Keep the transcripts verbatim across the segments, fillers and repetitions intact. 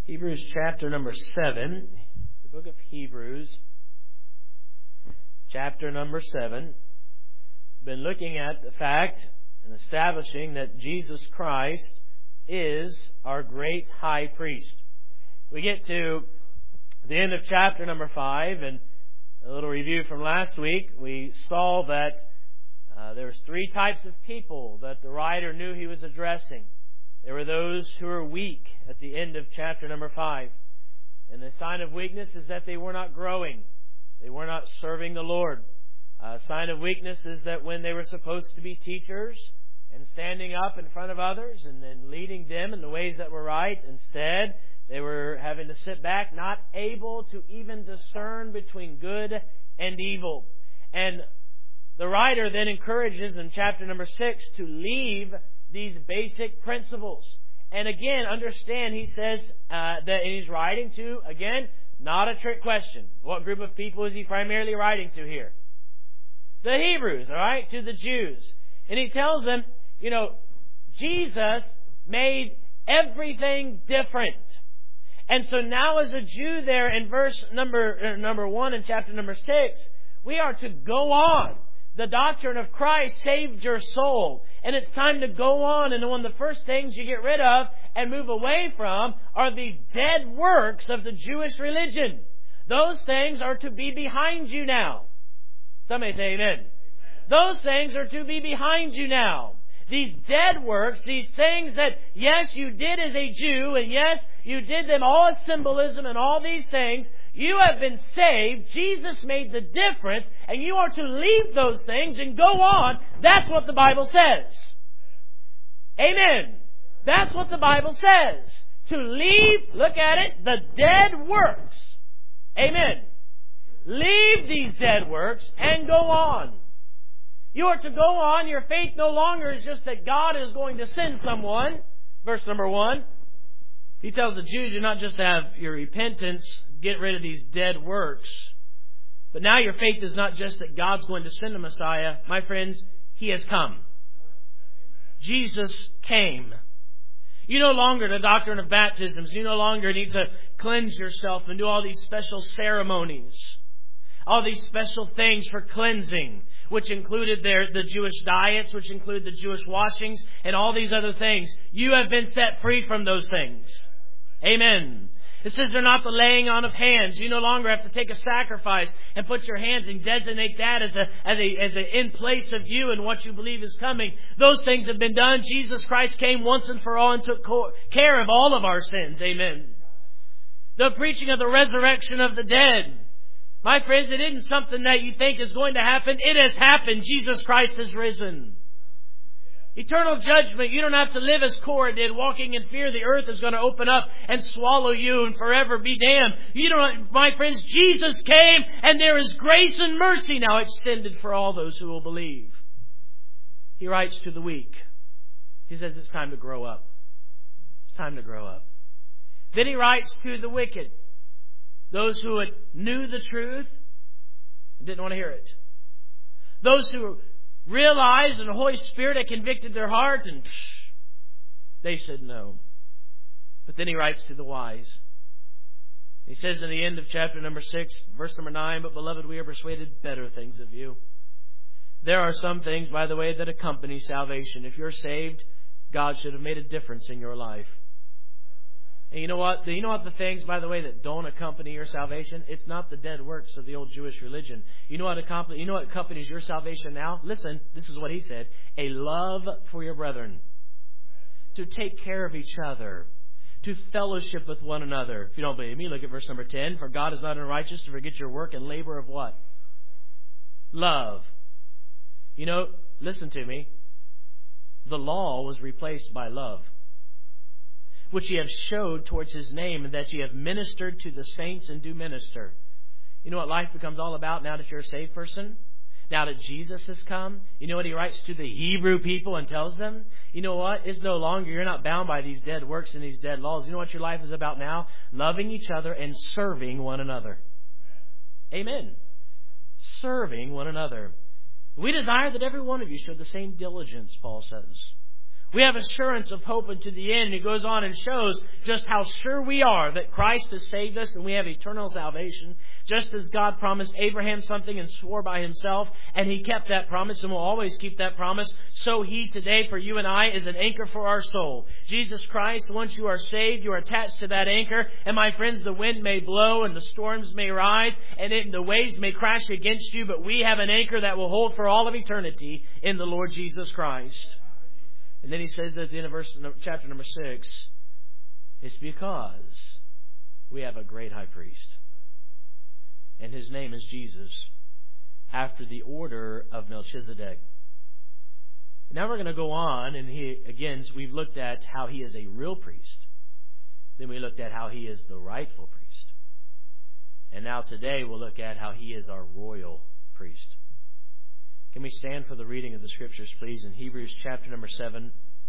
Hebrews chapter number seven, the book of Hebrews, chapter number seven. We've been looking at the fact and establishing that Jesus Christ is our great high priest. We get to the end of chapter number five, and a little review from last week. We saw that uh, there was three types of people that the writer knew he was addressing. There were those who were weak at the end of chapter number five. And the sign of weakness is that they were not growing. They were not serving the Lord. A sign of weakness is that when they were supposed to be teachers and standing up in front of others and then leading them in the ways that were right, instead they were having to sit back, not able to even discern between good and evil. And the writer then encourages in chapter number six to leave these basic principles. And again, understand, he says uh, that he's writing to, again, not a trick question. What group of people is he primarily writing to here? The Hebrews, all right, to the Jews. And he tells them, you know, Jesus made everything different. And so now as a Jew there in verse number, uh, number one in chapter number six, we are to go on. The doctrine of Christ saved your soul. And it's time to go on. And one of the first things you get rid of and move away from are these dead works of the Jewish religion. Those things are to be behind you now. Somebody say amen. Amen. Those things are to be behind you now. These dead works, these things that, yes, you did as a Jew, and yes, you did them all as symbolism and all these things. You have been saved. Jesus made the difference, and you are to leave those things and go on. That's what the Bible says. Amen. That's what the Bible says. To leave, look at it, the dead works. Amen. Leave these dead works and go on. You are to go on. Your faith no longer is just that God is going to send someone. Verse number one. He tells the Jews, you're not just to have your repentance, get rid of these dead works. But now your faith is not just that God's going to send a Messiah. My friends, He has come. Jesus came. You no longer, the doctrine of baptisms, you no longer need to cleanse yourself and do all these special ceremonies. All these special things for cleansing, which included their, the Jewish diets, which include the Jewish washings, and all these other things. You have been set free from those things. Amen. It says they're not the laying on of hands. You no longer have to take a sacrifice and put your hands and designate that as a as a as a in place of you and what you believe is coming. Those things have been done. Jesus Christ came once and for all and took care of all of our sins. Amen. The preaching of the resurrection of the dead. My friends, it isn't something that you think is going to happen. It has happened. Jesus Christ has risen. Eternal judgment. You don't have to live as Korah did, walking in fear the earth is going to open up and swallow you and forever be damned. You don't, my friends, Jesus came and there is grace and mercy now extended for all those who will believe. He writes to the weak. He says it's time to grow up. It's time to grow up. Then he writes to the wicked. Those who knew the truth and didn't want to hear it. Those who realized and the Holy Spirit had convicted their heart and psh, they said no. But then he writes to the wise. He says in the end of chapter number six, verse number nine, but beloved, we are persuaded better things of you. There are some things, by the way, that accompany salvation. If you're saved, God should have made a difference in your life. And you know what? You know what the things, by the way, that don't accompany your salvation? It's not the dead works of the old Jewish religion. You know what accompanies, you know what accompanies your salvation now? Listen, this is what he said. A love for your brethren. To take care of each other. To fellowship with one another. If you don't believe me, look at verse number ten. For God is not unrighteous to forget your work and labor of what? Love. You know, listen to me. The law was replaced by love, which ye have showed towards His name, and that ye have ministered to the saints and do minister. You know what life becomes all about now that you're a saved person? Now that Jesus has come? You know what he writes to the Hebrew people and tells them? You know what? It's no longer, you're not bound by these dead works and these dead laws. You know what your life is about now? Loving each other and serving one another. Amen. Serving one another. We desire that every one of you show the same diligence, Paul says. We have assurance of hope unto the end. He goes on and shows just how sure we are that Christ has saved us and we have eternal salvation. Just as God promised Abraham something and swore by Himself, and He kept that promise and will always keep that promise, so He today for you and I is an anchor for our soul. Jesus Christ, once you are saved, you are attached to that anchor. And my friends, the wind may blow and the storms may rise and it, the waves may crash against you, but we have an anchor that will hold for all of eternity in the Lord Jesus Christ. And then he says at the end of verse, chapter number six, it's because we have a great high priest. And His name is Jesus, after the order of Melchizedek. Now we're going to go on, and he again, we've looked at how He is a real priest. Then we looked at how He is the rightful priest. And now today we'll look at how He is our royal priest. Can we stand for the reading of the Scriptures, please? In Hebrews chapter number seven,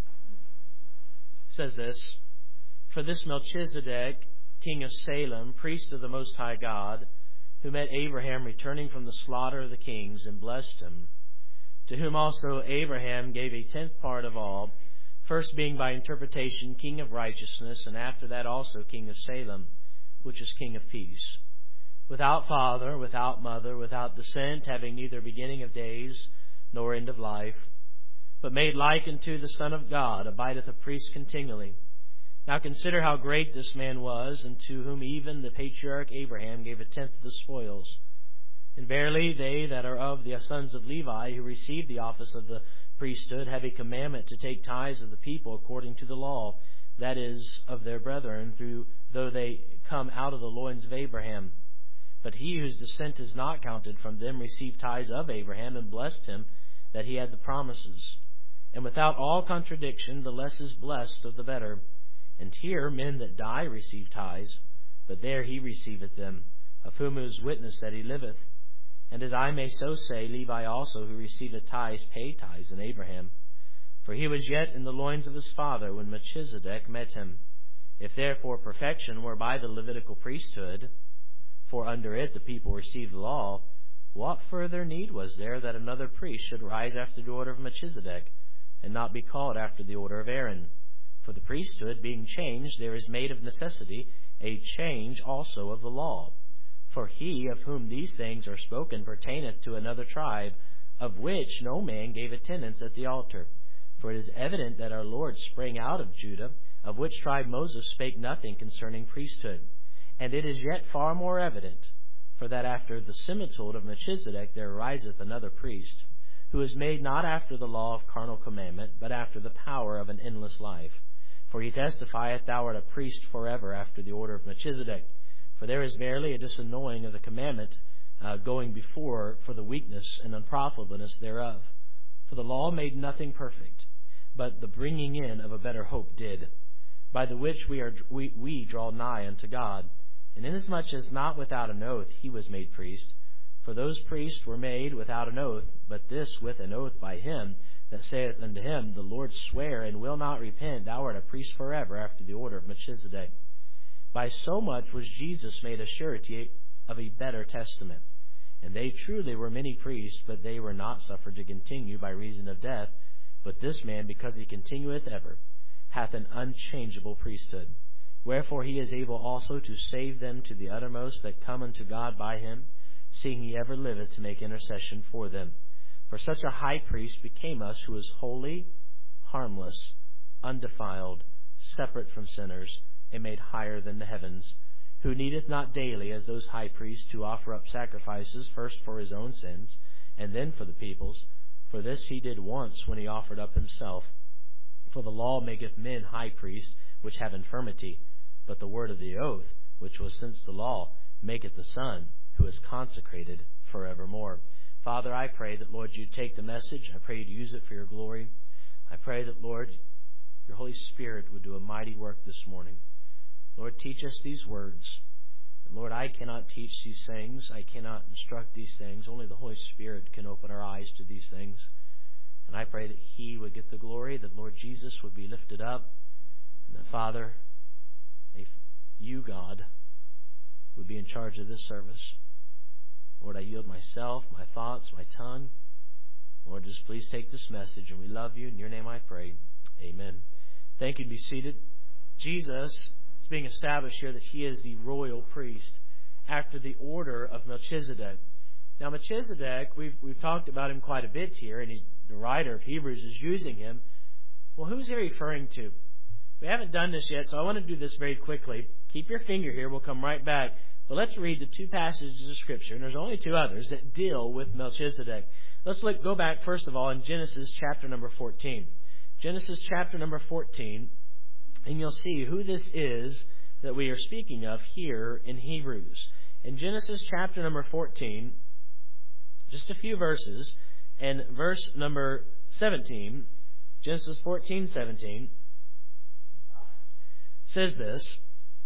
it says this, "For this Melchizedek, king of Salem, priest of the Most High God, who met Abraham returning from the slaughter of the kings and blessed him, to whom also Abraham gave a tenth part of all, first being by interpretation king of righteousness, and after that also king of Salem, which is king of peace. Without father, without mother, without descent, having neither beginning of days nor end of life, but made like unto the Son of God, abideth a priest continually. Now consider how great this man was, and to whom even the patriarch Abraham gave a tenth of the spoils. And verily they that are of the sons of Levi, who received the office of the priesthood, have a commandment to take tithes of the people according to the law, that is, of their brethren, through though they come out of the loins of Abraham. But he whose descent is not counted from them received tithes of Abraham, and blessed him that he had the promises. And without all contradiction, the less is blessed of the better. And here men that die receive tithes, but there he receiveth them, of whom it is witness that he liveth. And as I may so say, Levi also, who receiveth tithes, paid tithes in Abraham. For he was yet in the loins of his father when Melchizedek met him. If therefore perfection were by the Levitical priesthood, for under it the people received the law, what further need was there that another priest should rise after the order of Melchizedek, and not be called after the order of Aaron? For the priesthood being changed, there is made of necessity a change also of the law. For he of whom these things are spoken pertaineth to another tribe, of which no man gave attendance at the altar. For it is evident that our Lord sprang out of Judah, of which tribe Moses spake nothing concerning priesthood. And it is yet far more evident, for that after the similitude of Melchizedek there ariseth another priest, who is made not after the law of carnal commandment, but after the power of an endless life. For he testifieth, Thou art a priest forever after the order of Melchizedek. For there is verily a disannulling of the commandment uh, going before for the weakness and unprofitableness thereof. For the law made nothing perfect, but the bringing in of a better hope did, by the which we are we, we draw nigh unto God. And inasmuch as not without an oath he was made priest, for those priests were made without an oath, but this with an oath by him that saith unto him, The Lord sware and will not repent, Thou art a priest forever after the order of Melchizedek. By so much was Jesus made a surety of a better testament. And they truly were many priests, but they were not suffered to continue by reason of death. But this man, because he continueth ever, hath an unchangeable priesthood. Wherefore he is able also to save them to the uttermost that come unto God by him, seeing he ever liveth to make intercession for them. For such a high priest became us, who is holy, harmless, undefiled, separate from sinners, and made higher than the heavens, who needeth not daily, as those high priests, to offer up sacrifices, first for his own sins, and then for the people's. For this he did once, when he offered up himself. For the law maketh men high priests, which have infirmity, but the word of the oath, which was since the law, maketh the Son, who is consecrated forevermore. Father, I pray that, Lord, you take the message. I pray you'd use it for your glory. I pray that, Lord, your Holy Spirit would do a mighty work this morning. Lord, teach us these words. And Lord, I cannot teach these things. I cannot instruct these things. Only the Holy Spirit can open our eyes to these things. And I pray that he would get the glory, that Lord Jesus would be lifted up, and that, Father, if you, God, would be in charge of this service. Lord, I yield myself, my thoughts, my tongue. Lord, just please take this message, and we love you. In your name I pray. Amen. Thank you. Be seated. Jesus is being established here that He is the royal priest after the order of Melchizedek. Now, Melchizedek, we've we've talked about him quite a bit here, and he's, the writer of Hebrews is using him. Well, who's he referring to? We haven't done this yet, so I want to do this very quickly. Keep your finger here. We'll come right back. But let's read the two passages of Scripture, and there's only two others that deal with Melchizedek. Let's look, go back, first of all, in Genesis chapter number fourteen. Genesis chapter number fourteen, and you'll see who this is that we are speaking of here in Hebrews. In Genesis chapter number fourteen, just a few verses, and verse number seventeen, Genesis fourteen seventeen, says this.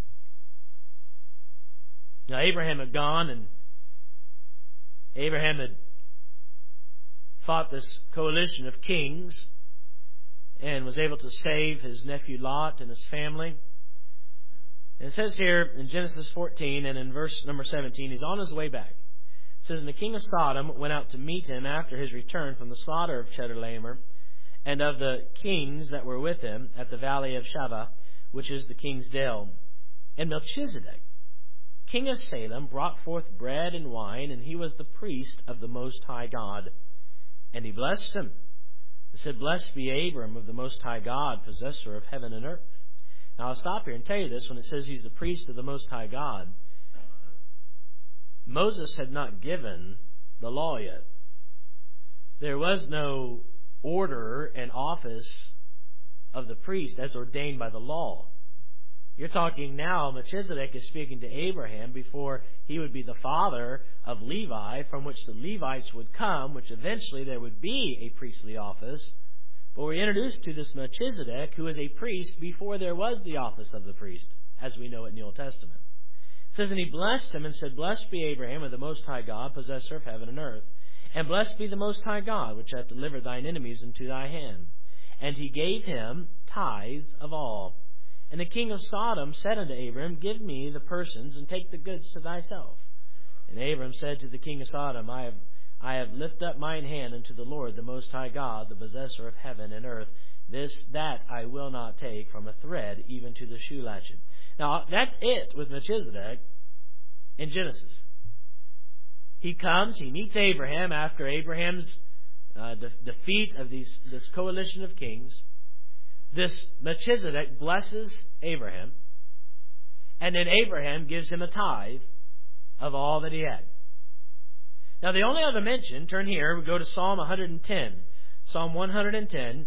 Now, Abraham had gone, and Abraham had fought this coalition of kings and was able to save his nephew Lot and his family. And it says here in Genesis fourteen and in verse number seventeen, he's on his way back. It says, and the king of Sodom went out to meet him after his return from the slaughter of Chedorlaomer and of the kings that were with him at the valley of Shaveh, which is the king's dale. And Melchizedek, king of Salem, brought forth bread and wine, and he was the priest of the Most High God. And he blessed him, and said, Blessed be Abram of the Most High God, possessor of heaven and earth. Now I'll stop here and tell you this. When it says he's the priest of the Most High God, Moses had not given the law yet. There was no order and office of the priest as ordained by the law. You're talking now, Melchizedek is speaking to Abraham before he would be the father of Levi, from which the Levites would come, which eventually there would be a priestly office. But we're introduced to this Melchizedek, who is a priest before there was the office of the priest, as we know it in the Old Testament. It says, and he blessed him and said, Blessed be Abraham of the Most High God, possessor of heaven and earth. And blessed be the Most High God, which hath delivered thine enemies into thy hand. And he gave him tithes of all. And the king of Sodom said unto Abram, Give me the persons, and take the goods to thyself. And Abram said to the king of Sodom, I have I have lifted up mine hand unto the Lord, the Most High God, the possessor of heaven and earth. This, that I will not take from a thread, even to the shoe latchet. Now, that's it with Melchizedek in Genesis. He comes, he meets Abraham after Abraham's uh, de- defeat of these this coalition of kings. This Melchizedek blesses Abraham, and then Abraham gives him a tithe of all that he had. Now, the only other mention, turn here, we go to Psalm one hundred ten. Psalm one hundred ten.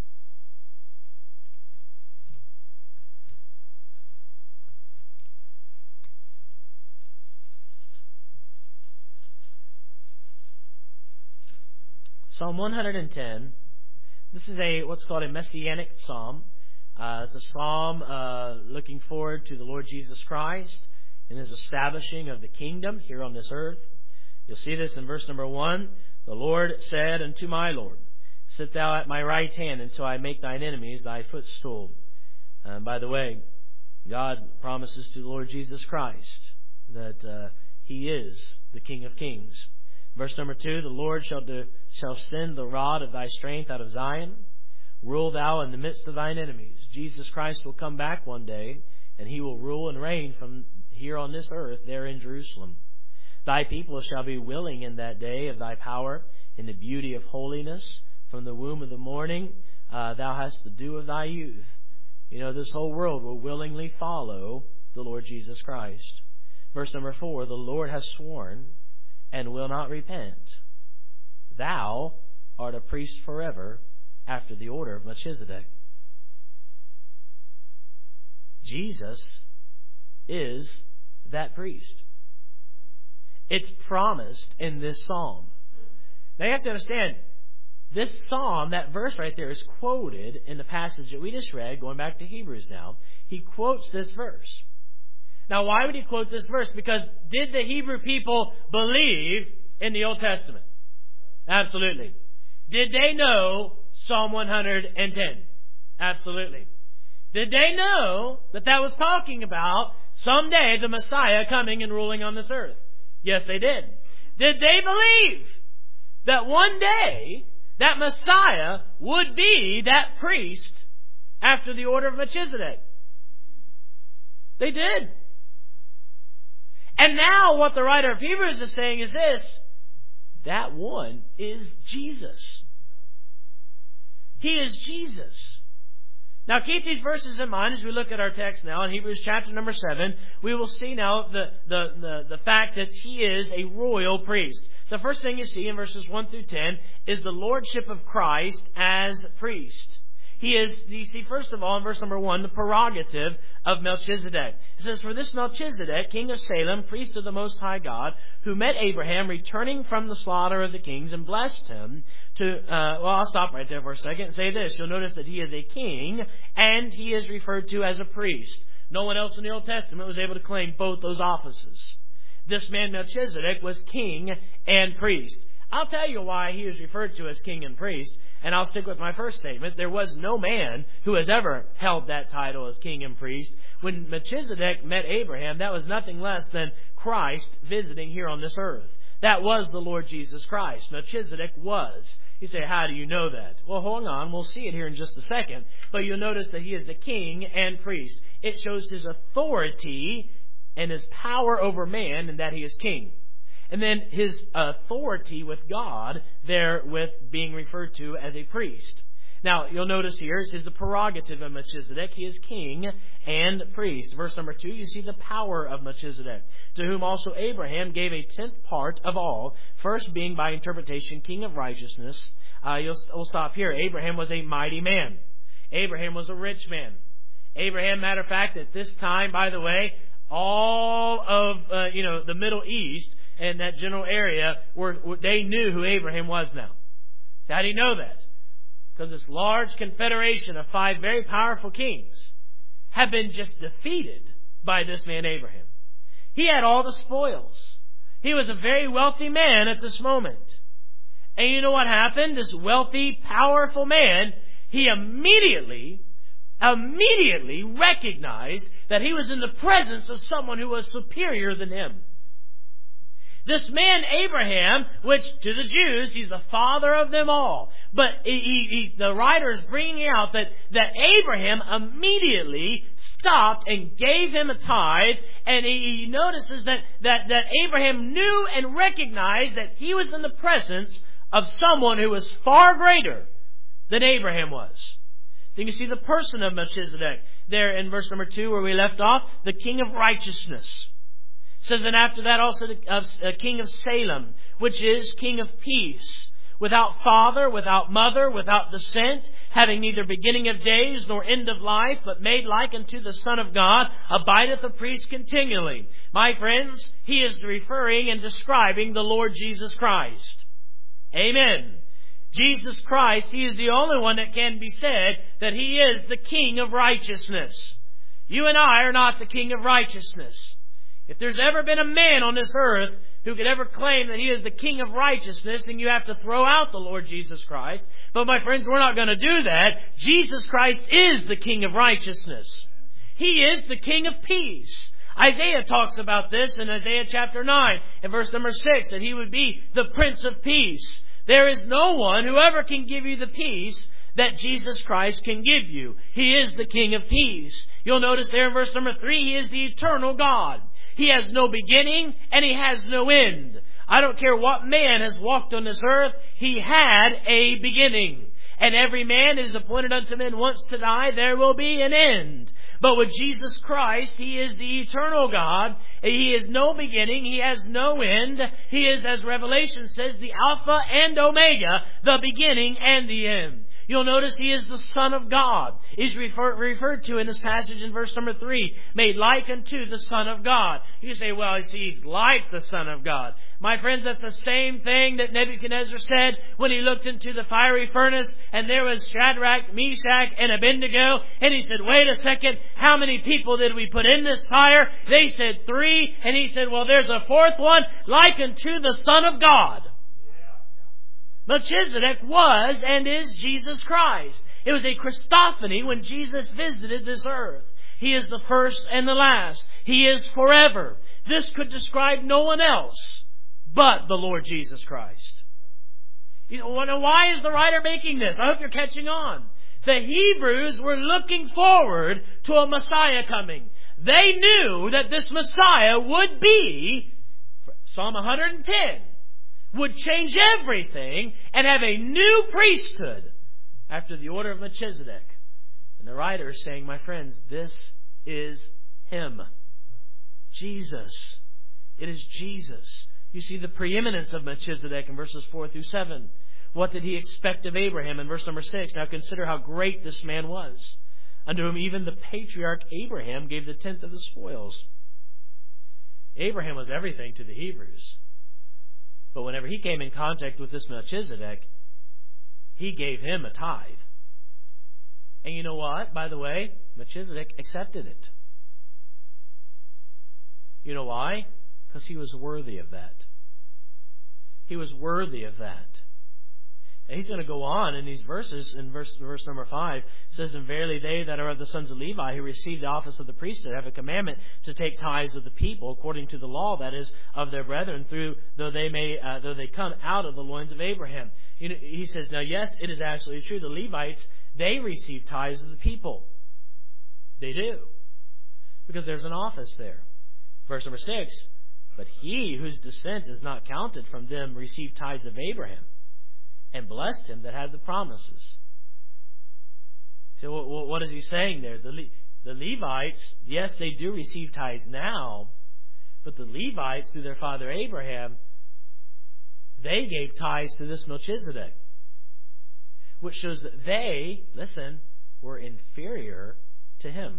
Psalm one hundred ten. This is a what's called a messianic psalm. Uh, it's a psalm uh, looking forward to the Lord Jesus Christ and His establishing of the kingdom here on this earth. You'll see this in verse number one. The Lord said unto my Lord, Sit thou at my right hand until I make thine enemies thy footstool. Uh, by the way, God promises to the Lord Jesus Christ that uh, He is the King of kings. Verse number two, the Lord shall, do, shall send the rod of thy strength out of Zion. Rule thou in the midst of thine enemies. Jesus Christ will come back one day, and He will rule and reign from here on this earth, there in Jerusalem. Thy people shall be willing in that day of thy power, in the beauty of holiness. From the womb of the morning uh, thou hast the dew of thy youth. You know, this whole world will willingly follow the Lord Jesus Christ. Verse number four, the Lord has sworn and will not repent. Thou art a priest forever after the order of Melchizedek. Jesus is that priest. It's promised in this psalm. Now you have to understand, this psalm, that verse right there, is quoted in the passage that we just read, going back to Hebrews now. He quotes this verse. Now, why would he quote this verse? Because did the Hebrew people believe in the Old Testament? Absolutely. Did they know Psalm one hundred ten? Absolutely. Did they know that that was talking about someday the Messiah coming and ruling on this earth? Yes, they did. Did they believe that one day that Messiah would be that priest after the order of Melchizedek. They did. And now what the writer of Hebrews is saying is this: that one is Jesus. He is Jesus. Now keep these verses in mind as we look at our text now in Hebrews chapter number seven. We will see now the, the, the, the fact that He is a royal priest. The first thing you see in verses one through ten is the lordship of Christ as priest. He is, you see, first of all, in verse number one, the prerogative of Melchizedek. It says, "For this Melchizedek, king of Salem, priest of the Most High God, who met Abraham returning from the slaughter of the kings and blessed him to," uh, well, I'll stop right there for a second and say this. You'll notice that he is a king and he is referred to as a priest. No one else in the Old Testament was able to claim both those offices. This man Melchizedek was king and priest. I'll tell you why he is referred to as king and priest, and I'll stick with my first statement. There was no man who has ever held that title as king and priest. When Melchizedek met Abraham, that was nothing less than Christ visiting here on this earth. That was the Lord Jesus Christ. Melchizedek was. You say, how do you know that? Well, hold on. We'll see it here in just a second. But you'll notice that he is the king and priest. It shows his authority and his power over man in that he is king. And then his authority with God, there with being referred to as a priest. Now, you'll notice here, it says the prerogative of Melchizedek. He is king and priest. Verse number two, you see the power of Melchizedek, to whom also Abraham gave a tenth part of all, first being by interpretation king of righteousness. Uh, you'll, we'll stop here. Abraham was a mighty man. Abraham was a rich man. Abraham, matter of fact, at this time, by the way, all of uh, you know the Middle East and that general area, were they knew who Abraham was now. So how do you know that? Because this large confederation of five very powerful kings have been just defeated by this man Abraham. He had all the spoils. He was a very wealthy man at this moment. And you know what happened? This wealthy, powerful man, he immediately, immediately recognized that he was in the presence of someone who was superior than him. This man Abraham, which to the Jews, he's the father of them all. But he, he, the writer is bringing out that, that Abraham immediately stopped and gave him a tithe. And he, he notices that, that, that Abraham knew and recognized that he was in the presence of someone who was far greater than Abraham was. Then you see the person of Melchizedek there in verse number two where we left off, the king of righteousness. It says, and after that also the uh, king of Salem, which is king of peace, without father, without mother, without descent, having neither beginning of days nor end of life, but made like unto the Son of God, abideth a priest continually. My friends, he is referring and describing the Lord Jesus Christ. Amen. Jesus Christ, He is the only one that can be said that He is the King of righteousness. You and I are not the King of righteousness. If there's ever been a man on this earth who could ever claim that he is the King of righteousness, then you have to throw out the Lord Jesus Christ. But my friends, we're not going to do that. Jesus Christ is the King of righteousness. He is the King of peace. Isaiah talks about this in Isaiah chapter nine and verse number six, that He would be the Prince of Peace. There is no one who ever can give you the peace that Jesus Christ can give you. He is the King of peace. You'll notice there in verse number three, He is the eternal God. He has no beginning and He has no end. I don't care what man has walked on this earth, he had a beginning. And every man is appointed unto men once to die, there will be an end. But with Jesus Christ, He is the eternal God. He is no beginning. He has no end. He is, as Revelation says, the Alpha and Omega, the beginning and the end. You'll notice He is the Son of God. He's refer, referred to in this passage in verse number three, made like unto the Son of God. You say, well, He's like the Son of God. My friends, that's the same thing that Nebuchadnezzar said when he looked into the fiery furnace and there was Shadrach, Meshach, and Abednego. And he said, wait a second, how many people did we put in this fire? They said three. And he said, well, there's a fourth one, like unto the Son of God. Melchizedek was and is Jesus Christ. It was a Christophany when Jesus visited this earth. He is the first and the last. He is forever. This could describe no one else but the Lord Jesus Christ. Why is the writer making this? I hope you're catching on. The Hebrews were looking forward to a Messiah coming. They knew that this Messiah would be, Psalm one hundred ten, would change everything and have a new priesthood after the order of Melchizedek. And the writer is saying, my friends, this is Him. Jesus. It is Jesus. You see the preeminence of Melchizedek in verses four through seven. What did he expect of Abraham in verse number six? Now consider how great this man was, unto whom even the patriarch Abraham gave the tenth of the spoils. Abraham was everything to the Hebrews. But whenever he came in contact with this Melchizedek, he gave him a tithe. And you know what? By the way, Melchizedek accepted it. You know why? Because he was worthy of that. He was worthy of that. And he's going to go on in these verses. In verse, verse number five, it says, and verily they that are of the sons of Levi, who receive the office of the priesthood, have a commandment to take tithes of the people according to the law, that is, of their brethren, through though they may uh, though they come out of the loins of Abraham. You know, he says, now yes, it is absolutely true. The Levites, they receive tithes of the people. They do, because there's an office there. Verse number six, but he whose descent is not counted from them received tithes of Abraham, and blessed him that had the promises. So what is he saying there? The, Le- the Levites, yes, they do receive tithes now, but the Levites, through their father Abraham, they gave tithes to this Melchizedek, which shows that they, listen, were inferior to him.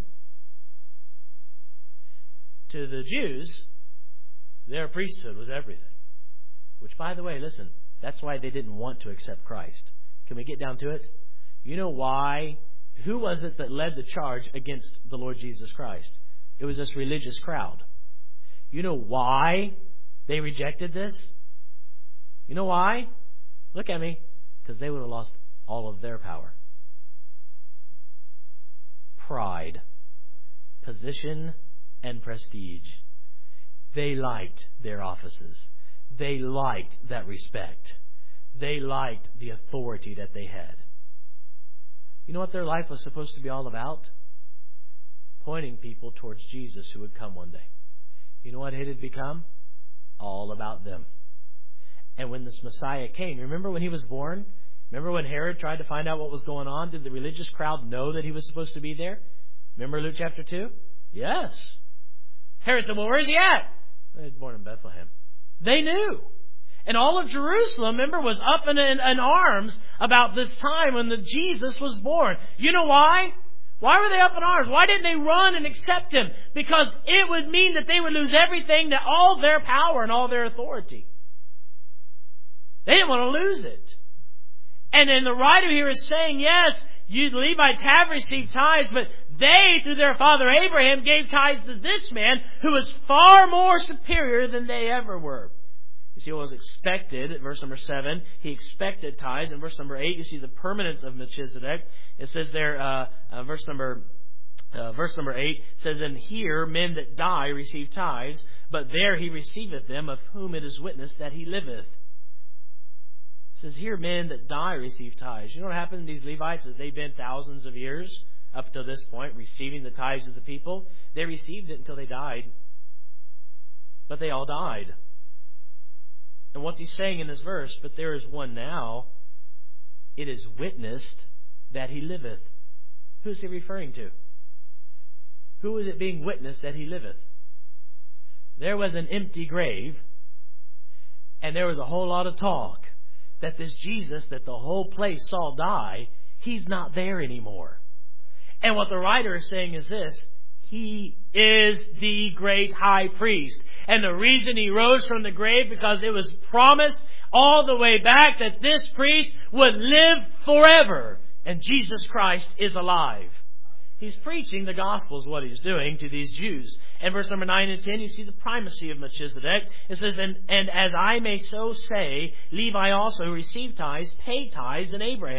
To the Jews, their priesthood was everything. Which, by the way, listen, that's why they didn't want to accept Christ. Can we get down to it? You know why? Who was it that led the charge against the Lord Jesus Christ? It was this religious crowd. You know why they rejected this? You know why? Look at me. Because they would have lost all of their power. Pride, position, and prestige. They liked their offices. They liked that respect. They liked the authority that they had. You know what their life was supposed to be all about? Pointing people towards Jesus, who would come one day. You know what it had become? All about them. And when this Messiah came, remember when he was born? Remember when Herod tried to find out what was going on? Did the religious crowd know that he was supposed to be there? Remember Luke chapter two? Yes. Herod said, well, where is he at? He was born in Bethlehem. They knew. And all of Jerusalem, remember, was up in, in, in arms about this time when the Jesus was born. You know why? Why were they up in arms? Why didn't they run and accept him? Because it would mean that they would lose everything, that all their power and all their authority. They didn't want to lose it. And then the writer here is saying, yes, you the Levites have received tithes, but they, through their father Abraham, gave tithes to this man who was far more superior than they ever were. You see what was expected at verse number seven. He expected tithes. In verse number eight, you see the permanence of Melchizedek. It says there, uh, uh, verse number uh, verse number eight says, and here men that die receive tithes, but there he receiveth them, of whom it is witnessed that he liveth. It says here men that die receive tithes. You know what happened to these Levites as they've been thousands of years up to this point receiving the tithes of the people? They received it until they died. But they all died. And what's he saying in this verse? But there is one now, it is witnessed that he liveth. Who is he referring to? Who is it being witnessed that he liveth? There was an empty grave, and there was a whole lot of talk that this Jesus that the whole place saw die, he's not there anymore. And what the writer is saying is this: he is the great high priest. And the reason he rose from the grave, because it was promised all the way back that this priest would live forever. And Jesus Christ is alive. He's preaching the gospel is what he's doing to these Jews. And verse number nine and ten, you see the primacy of Melchizedek. It says, and, and as I may so say, Levi also, who received tithes, paid tithes in Abraham.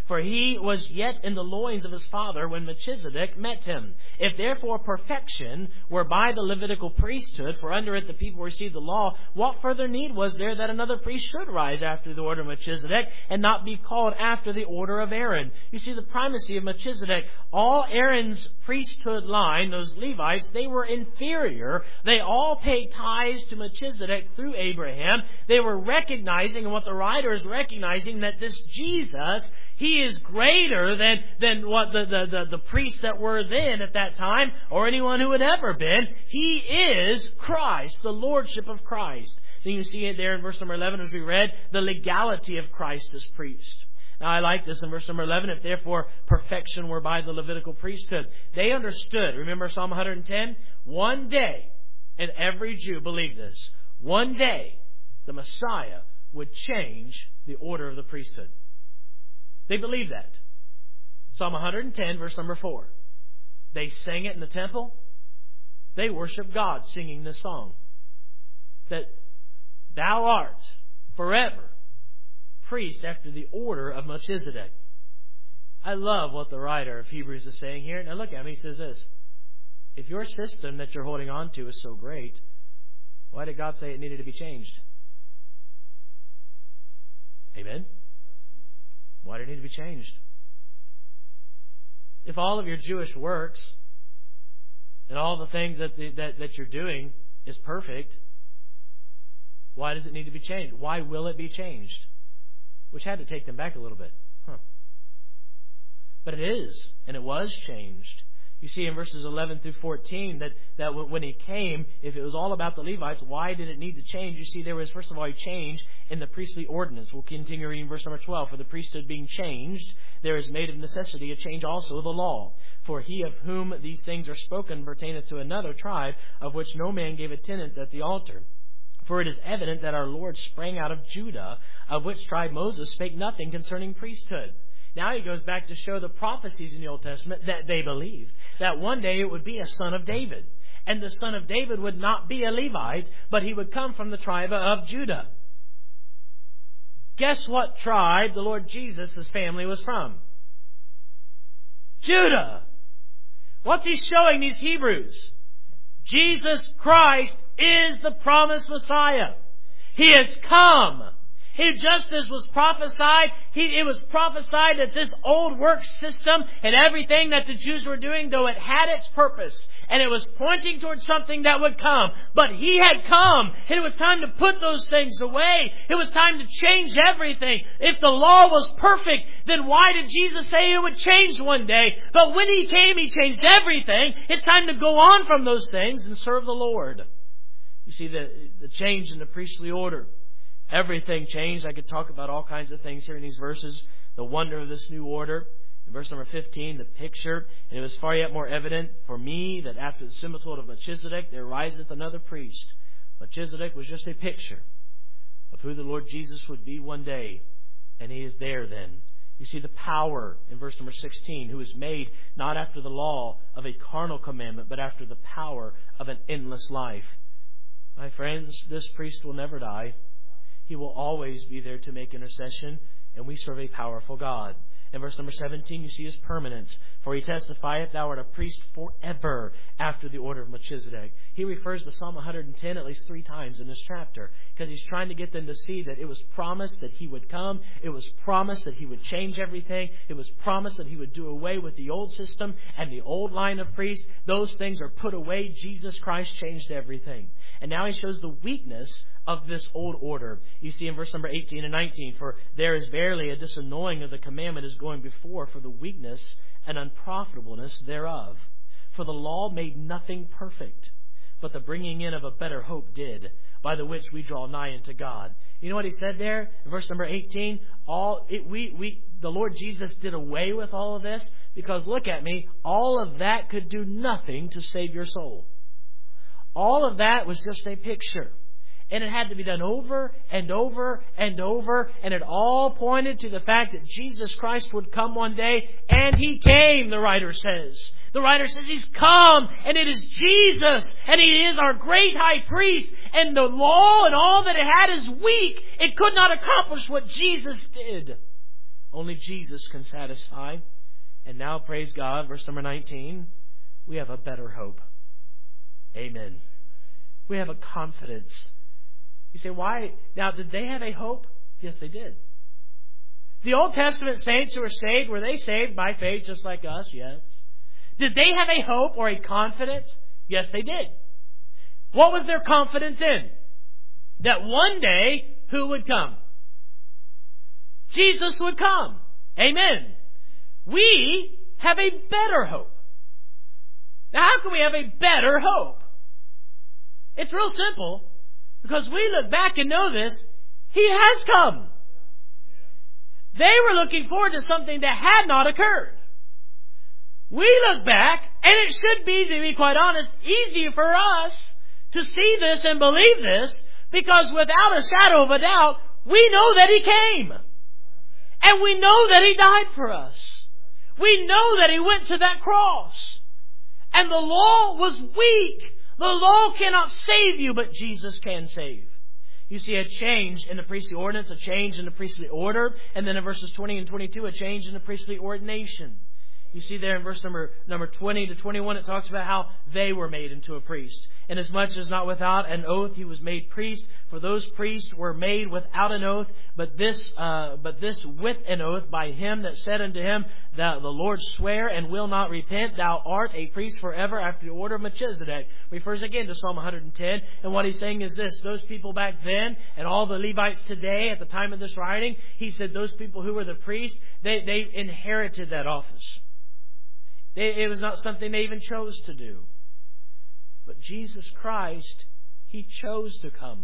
For he was yet in the loins of his father when Melchizedek met him. If therefore perfection were by the Levitical priesthood, for under it the people received the law, what further need was there that another priest should rise after the order of Melchizedek, and not be called after the order of Aaron? You see the primacy of Melchizedek. All Aaron's priesthood line, those Levites, they were inferior. They all paid tithes to Melchizedek through Abraham. They were recognizing, and what the writer is recognizing, that this Jesus, he is greater than, than what the, the, the, the priests that were then at that time, or anyone who had ever been. He is Christ, the lordship of Christ. Then you see it there in verse number eleven as we read, the legality of Christ as priest. Now I like this in verse number eleven, if therefore perfection were by the Levitical priesthood. They understood, remember Psalm one ten? One day, and every Jew believed this, one day the Messiah would change the order of the priesthood. They believed that. Psalm one ten, verse number four. They sang it in the temple. They worship God singing this song. That thou art forever priest after the order of Melchizedek. I love what the writer of Hebrews is saying here. Now look at me. He says this. If your system that you're holding on to is so great, why did God say it needed to be changed? Amen? Why did it need to be changed? If all of your Jewish works and all the things that, the, that that you're doing is perfect, why does it need to be changed? Why will it be changed? Which had to take them back a little bit. Huh. But it is, and it was changed. You see in verses eleven through fourteen that, that when he came, if it was all about the Levites, why did it need to change? You see, there was, first of all, a change in the priestly ordinance. We'll continue reading verse number twelve. For the priesthood being changed, there is made of necessity a change also of the law. For he of whom these things are spoken pertaineth to another tribe, of which no man gave attendance at the altar. For it is evident that our Lord sprang out of Judah, of which tribe Moses spake nothing concerning priesthood. Now he goes back to show the prophecies in the Old Testament that they believed. That one day it would be a son of David. And the son of David would not be a Levite, but he would come from the tribe of Judah. Guess what tribe the Lord Jesus' family was from? Judah. What's he showing these Hebrews? Jesus Christ is the promised Messiah. He has come. He, just as was prophesied, he, it was prophesied that this old work system and everything that the Jews were doing, though it had its purpose and it was pointing towards something that would come, but he had come and it was time to put those things away. It was time to change everything. If the law was perfect, then why did Jesus say it would change one day? But when he came, he changed everything. It's time to go on from those things and serve the Lord. You see the, the change in the priestly order. Everything changed. I could talk about all kinds of things here in these verses. The wonder of this new order. In verse number fifteen, the picture. And it was far yet more evident for me that after the similitude of Melchizedek, there riseth another priest. Melchizedek was just a picture of who the Lord Jesus would be one day. And he is there then. You see the power in verse number sixteen, who is made not after the law of a carnal commandment, but after the power of an endless life. My friends, this priest will never die. He will always be there to make intercession, and we serve a powerful God. In verse number seventeen, you see his permanence. For he testifieth, thou art a priest forever after the order of Melchizedek. He refers to Psalm one ten at least three times in this chapter, because he's trying to get them to see that it was promised that he would come. It was promised that he would change everything. It was promised that he would do away with the old system and the old line of priests. Those things are put away. Jesus Christ changed everything. And now he shows the weakness of this old order. You see in verse number eighteen and nineteen, for there is verily a disannulling of the commandment is going before for the weakness and unprofitableness thereof. For the law made nothing perfect, but the bringing in of a better hope did, by the which we draw nigh unto God. You know what he said there in verse number eighteen? All it, we we the Lord Jesus did away with all of this because look at me, all of that could do nothing to save your soul. All of that was just a picture. And it had to be done over and over and over. And it all pointed to the fact that Jesus Christ would come one day. And He came, the writer says. The writer says He's come. And it is Jesus. And He is our great high priest. And the law and all that it had is weak. It could not accomplish what Jesus did. Only Jesus can satisfy. And now, praise God, verse number nineteen, we have a better hope. Amen. We have a confidence. You say, why? Now, did they have a hope? Yes, they did. The Old Testament saints who were saved, were they saved by faith just like us? Yes. Did they have a hope or a confidence? Yes, they did. What was their confidence in? That one day, who would come? Jesus would come. Amen. We have a better hope. Now, how can we have a better hope? It's real simple. Because we look back and know this. He has come. They were looking forward to something that had not occurred. We look back, and it should be, to be quite honest, easier for us to see this and believe this, because without a shadow of a doubt, we know that He came. And we know that He died for us. We know that He went to that cross. And the law was weak. The law cannot save you, but Jesus can save. You see a change in the priestly ordinance, a change in the priestly order, and then in verses twenty and twenty-two, a change in the priestly ordination. You see there in verse number number twenty to twenty-one, it talks about how they were made into a priest. Inasmuch as not without an oath he was made priest, for those priests were made without an oath, but this uh, but this with an oath by him that said unto him, that the Lord swear and will not repent, thou art a priest forever after the order of Melchizedek. Refers again to Psalm one hundred ten, and what he's saying is this: those people back then and all the Levites today at the time of this writing, he said those people who were the priests, they, they inherited that office. It was not something they even chose to do. But Jesus Christ, He chose to come.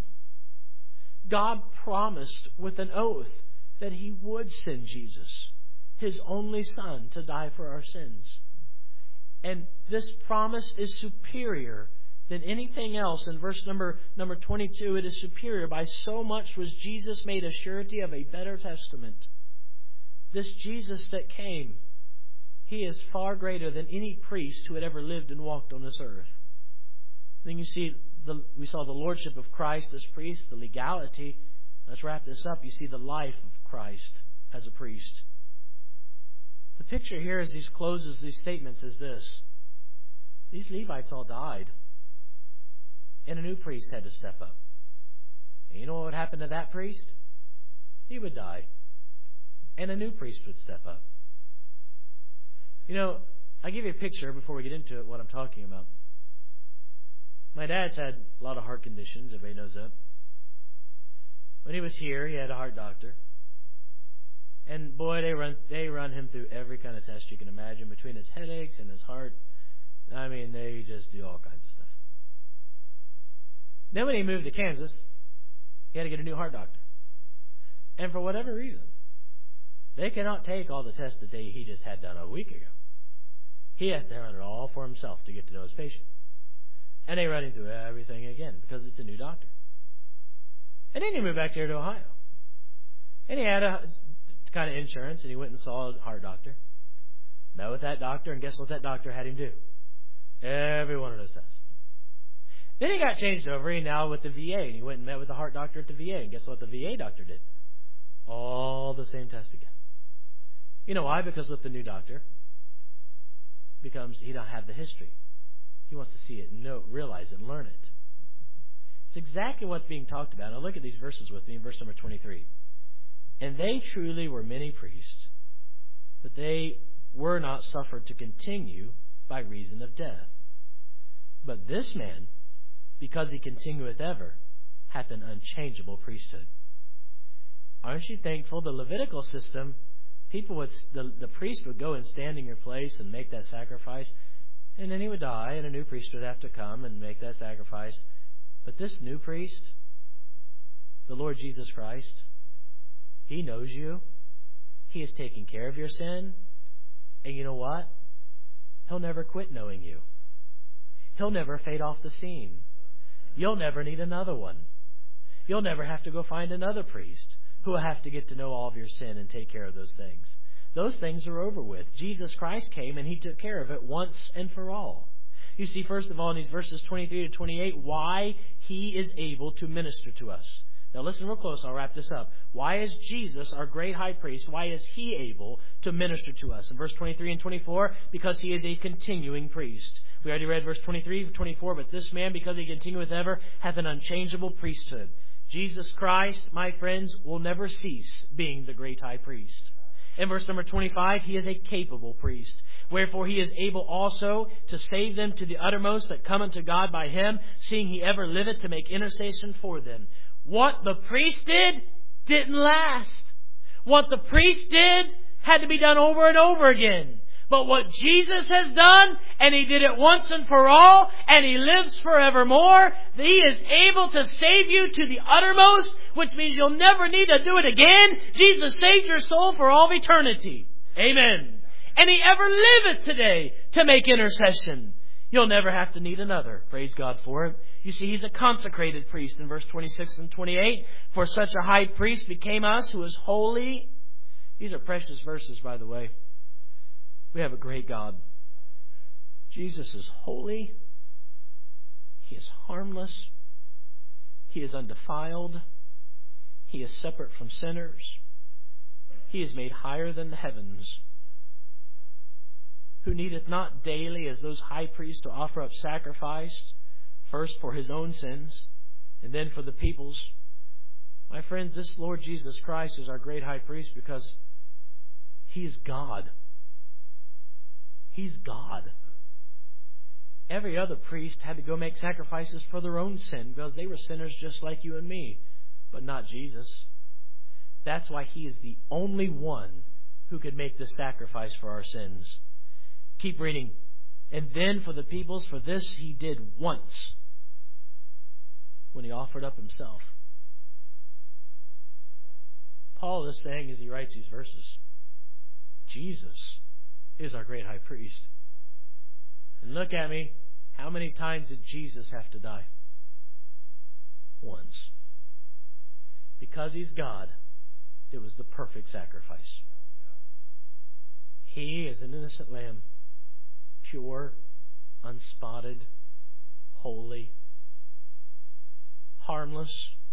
God promised with an oath that He would send Jesus, His only Son, to die for our sins. And this promise is superior than anything else. In verse number, number twenty-two, it is superior. By so much was Jesus made a surety of a better testament. This Jesus that came, He is far greater than any priest who had ever lived and walked on this earth. Then you see, the, we saw the lordship of Christ as priest, the legality. Let's wrap this up. You see the life of Christ as a priest. The picture here as he closes these statements is this: these Levites all died, and a new priest had to step up. And you know what would happen to that priest? He would die, and a new priest would step up. You know, I'll give you a picture before we get into it, what I'm talking about. My dad's had a lot of heart conditions, everybody knows that. When he was here, he had a heart doctor. And boy, they run they run him through every kind of test you can imagine, between his headaches and his heart. I mean, they just do all kinds of stuff. Then when he moved to Kansas, he had to get a new heart doctor. And for whatever reason, they cannot take all the tests that they, he just had done a week ago. He has to run it all for himself to get to know his patient. And they run him through everything again because it's a new doctor. And then he moved back here to Ohio. And he had a kind of insurance, and he went and saw a heart doctor. Met with that doctor, and guess what that doctor had him do? Every one of those tests. Then he got changed over, and now with the V A, and he went and met with the heart doctor at the V A, and guess what the V A doctor did? All the same test again. You know why? Because with the new doctor, becomes he don't have the history. He wants to see it, know, realize it, and learn it. It's exactly what's being talked about. Now look at these verses with me in verse number twenty-three. And they truly were many priests, but they were not suffered to continue by reason of death. But this man, because he continueth ever, hath an unchangeable priesthood. Aren't you thankful? The Levitical system, people would, the, the priest would go and stand in your place and make that sacrifice, and then he would die, and a new priest would have to come and make that sacrifice. But this new priest, the Lord Jesus Christ, He knows you. He is taking care of your sin. And you know what? He'll never quit knowing you. He'll never fade off the scene. You'll never need another one. You'll never have to go find another priest who will have to get to know all of your sin and take care of those things. Those things are over with. Jesus Christ came and He took care of it once and for all. You see, first of all, in these verses twenty-three to twenty-eight, why He is able to minister to us. Now listen real close. I'll wrap this up. Why is Jesus our great high priest? Why is He able to minister to us? In verse twenty-three and twenty-four, because He is a continuing priest. We already read verse twenty-three, twenty-four, but this man, because He continueth ever, hath an unchangeable priesthood. Jesus Christ, my friends, will never cease being the great high priest. In verse number twenty-five, He is a capable priest. Wherefore He is able also to save them to the uttermost that come unto God by Him, seeing He ever liveth to make intercession for them. What the priest did didn't last. What the priest did had to be done over and over again. But what Jesus has done, and He did it once and for all, and He lives forevermore, He is able to save you to the uttermost, which means you'll never need to do it again. Jesus saved your soul for all eternity. Amen. And He ever liveth today to make intercession. You'll never have to need another. Praise God for it. You see, He's a consecrated priest in verse twenty-six and twenty-eight. For such a high priest became us, who is holy. These are precious verses, by the way. We have a great God. Jesus is holy. He is harmless. He is undefiled. He is separate from sinners. He is made higher than the heavens, who needeth not daily, as those high priests, to offer up sacrifice, first for His own sins, and then for the people's. My friends, this Lord Jesus Christ is our great high priest because He is God. He's God. Every other priest had to go make sacrifices for their own sin because they were sinners just like you and me, but not Jesus. That's why He is the only one who could make the sacrifice for our sins. Keep reading. And then for the people's, for this He did once when He offered up Himself. Paul is saying as he writes these verses, Jesus is our great high priest. And look at me. How many times did Jesus have to die? Once. Because He's God, it was the perfect sacrifice. He is an innocent lamb. Pure, unspotted, holy, harmless.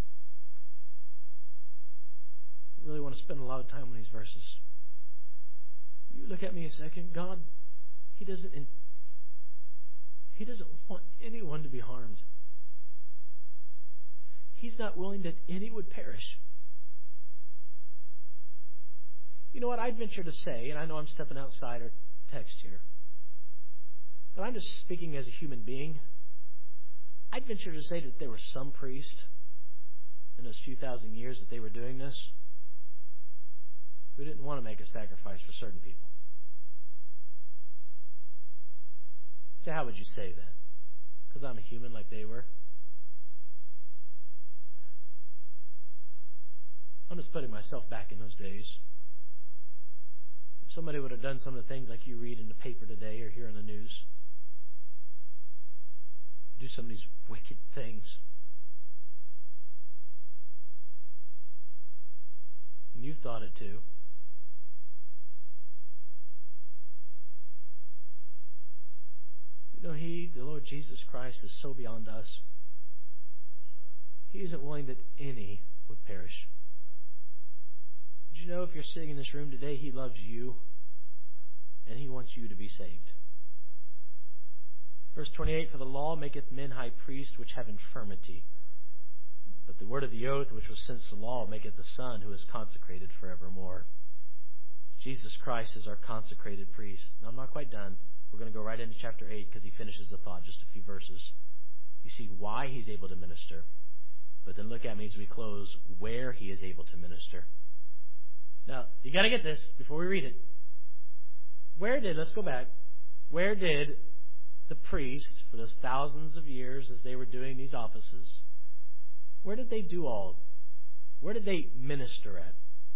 I really want to spend a lot of time on these verses. Will you look at me a second? God, He doesn't He doesn't want anyone to be harmed. He's not willing that any would perish. You know what? I'd venture to say, and I know I'm stepping outside our text here, but I'm just speaking as a human being. I'd venture to say that there were some priests in those few thousand years that they were doing this who didn't want to make a sacrifice for certain people. So how would you say that? Because I'm a human like they were? I'm just putting myself back in those days. If somebody would have done some of the things like you read in the paper today or hear on the news, do some of these wicked things, and you've thought it too. You know, He, the Lord Jesus Christ, is so beyond us. He isn't willing that any would perish. Did you know if you're sitting in this room today, He loves you and He wants you to be saved? Verse twenty-eight, for the law maketh men high priests which have infirmity. But the word of the oath, which was since the law, maketh the Son, who is consecrated forevermore. Jesus Christ is our consecrated priest. Now, I'm not quite done. We're going to go right into chapter eight because he finishes the thought, just a few verses. You see why He's able to minister. But then look at me as we close, where He is able to minister. Now, you got to get this before we read it. Where did, let's go back, where did the priest, for those thousands of years as they were doing these offices, where did they do all? Where did they minister at?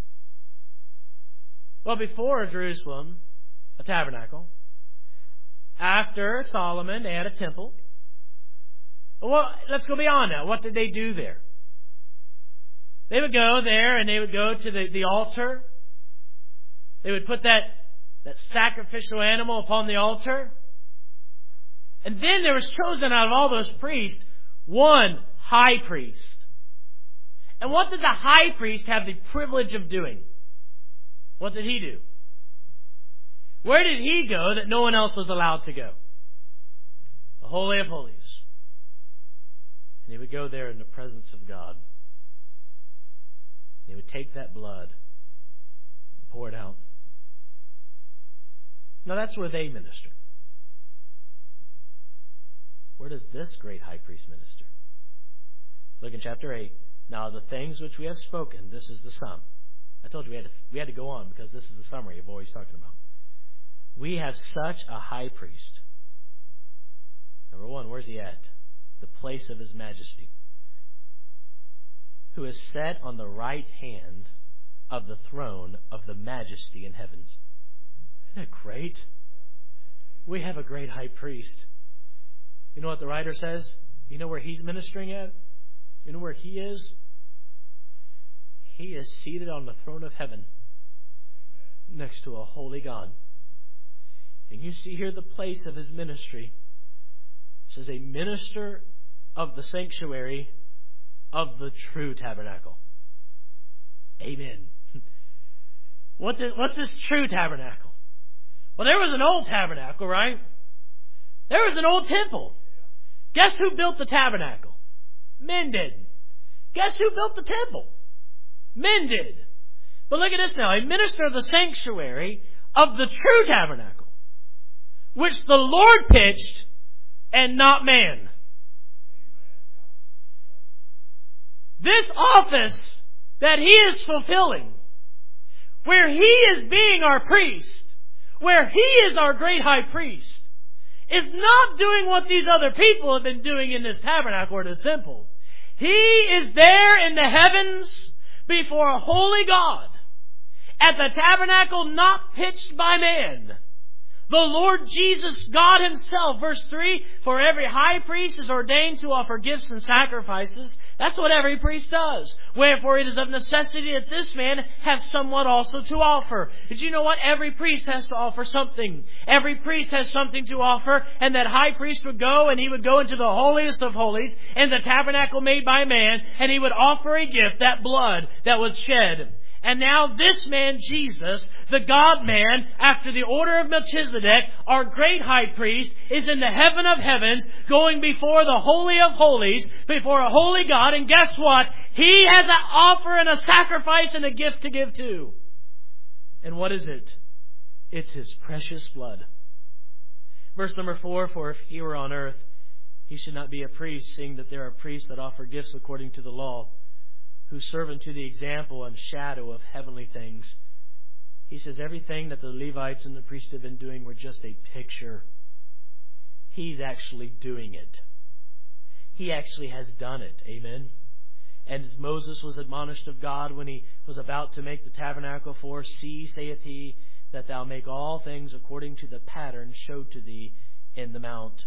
Well, before Jerusalem, a tabernacle. After Solomon, they had a temple. Well, let's go beyond that. What did they do there? They would go there and they would go to the, the altar. They would put that, that sacrificial animal upon the altar. And then there was chosen out of all those priests one high priest. And what did the high priest have the privilege of doing? What did he do? Where did he go that no one else was allowed to go? The Holy of Holies. And he would go there in the presence of God. And he would take that blood and pour it out. Now that's where they ministered. Where does this great high priest minister? Look in chapter eight. Now the things which we have spoken, this is the sum. I told you we had to, we had to go on because this is the summary of what he's talking about. We have such a high priest. Number one, where's he at? The place of his majesty. Who is set on the right hand of the throne of the majesty in heavens. Isn't that great? We have a great high priest. You know what the writer says? You know where he's ministering at? You know where he is? He is seated on the throne of heaven next to a holy God. And you see here the place of his ministry. It says a minister of the sanctuary of the true tabernacle. Amen. What's this, what's this true tabernacle? Well, there was an old tabernacle, right? There was an old temple. Guess who built the tabernacle? Men did. Guess who built the temple? Men did. But look at this now. A minister of the sanctuary of the true tabernacle, which the Lord pitched and not man. This office that he is fulfilling, where he is being our priest, where he is our great high priest, is not doing what these other people have been doing in this tabernacle or this temple. He is there in the heavens before a holy God at the tabernacle not pitched by man. The Lord Jesus, God himself, verse three, for every high priest is ordained to offer gifts and sacrifices. That's what every priest does. Wherefore it is of necessity that this man have somewhat also to offer. Did you know what? Every priest has to offer something. Every priest has something to offer, and that high priest would go and he would go into the holiest of holies in the tabernacle made by man, and he would offer a gift, that blood that was shed. And now this man, Jesus, the God-man, after the order of Melchizedek, our great high priest, is in the heaven of heavens, going before the Holy of Holies, before a holy God. And guess what? He has an offer and a sacrifice and a gift to give to. And what is it? It's his precious blood. Verse number four, for if he were on earth, he should not be a priest, seeing that there are priests that offer gifts according to the law, who serve unto the example and shadow of heavenly things. He says everything that the Levites and the priests have been doing were just a picture. He's actually doing it. He actually has done it. Amen. And as Moses was admonished of God when he was about to make the tabernacle, for see, saith he, that thou make all things according to the pattern showed to thee in the mount.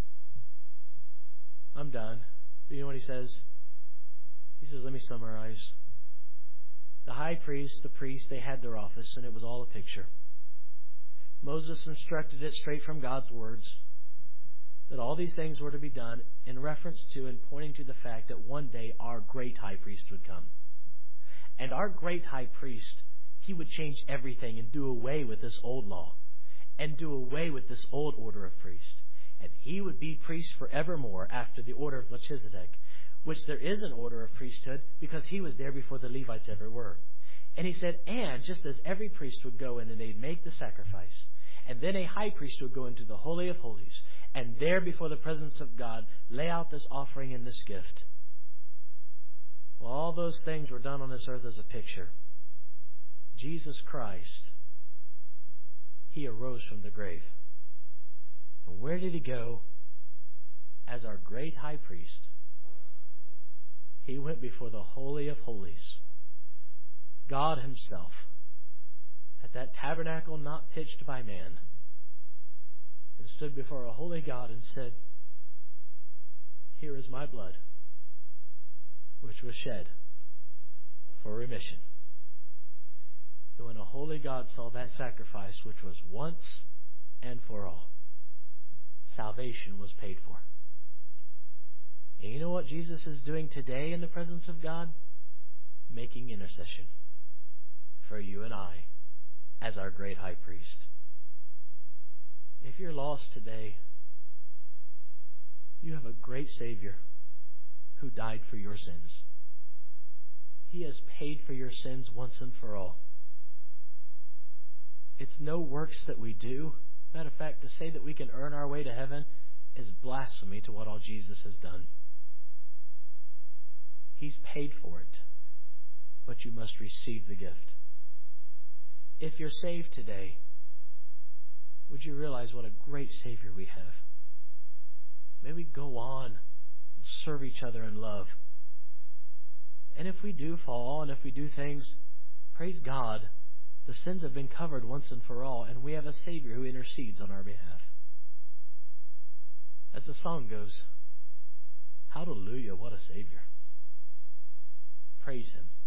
I'm done. You know what he says? He says, let me summarize. The high priest, the priest, they had their office, and it was all a picture. Moses instructed it straight from God's words that all these things were to be done in reference to and pointing to the fact that one day our great high priest would come. And our great high priest, he would change everything and do away with this old law and do away with this old order of priests. And he would be priest forevermore after the order of Melchizedek, which there is an order of priesthood because he was there before the Levites ever were. And he said, and just as every priest would go in and they'd make the sacrifice, and then a high priest would go into the Holy of Holies, and there before the presence of God lay out this offering and this gift. Well, all those things were done on this earth as a picture. Jesus Christ, he arose from the grave. And where did he go? As our great high priest, he went before the Holy of Holies, God himself, at that tabernacle not pitched by man, and stood before a holy God and said, here is my blood, which was shed for remission. And when a holy God saw that sacrifice, which was once and for all, salvation was paid for. And you know what Jesus is doing today in the presence of God? making intercession for you and I as our great high priest. If you're lost today, you have a great Savior who died for your sins. He has paid for your sins once and for all. It's no works that we do. Matter of fact, to say that we can earn our way to heaven is blasphemy to what all Jesus has done. He's paid for it, but you must receive the gift. If you're saved today, would you realize what a great Savior we have? May we go on and serve each other in love. And if we do fall, and if we do things, praise God, the sins have been covered once and for all, and we have a Savior who intercedes on our behalf. As the song goes, hallelujah, what a Savior. Praise Him.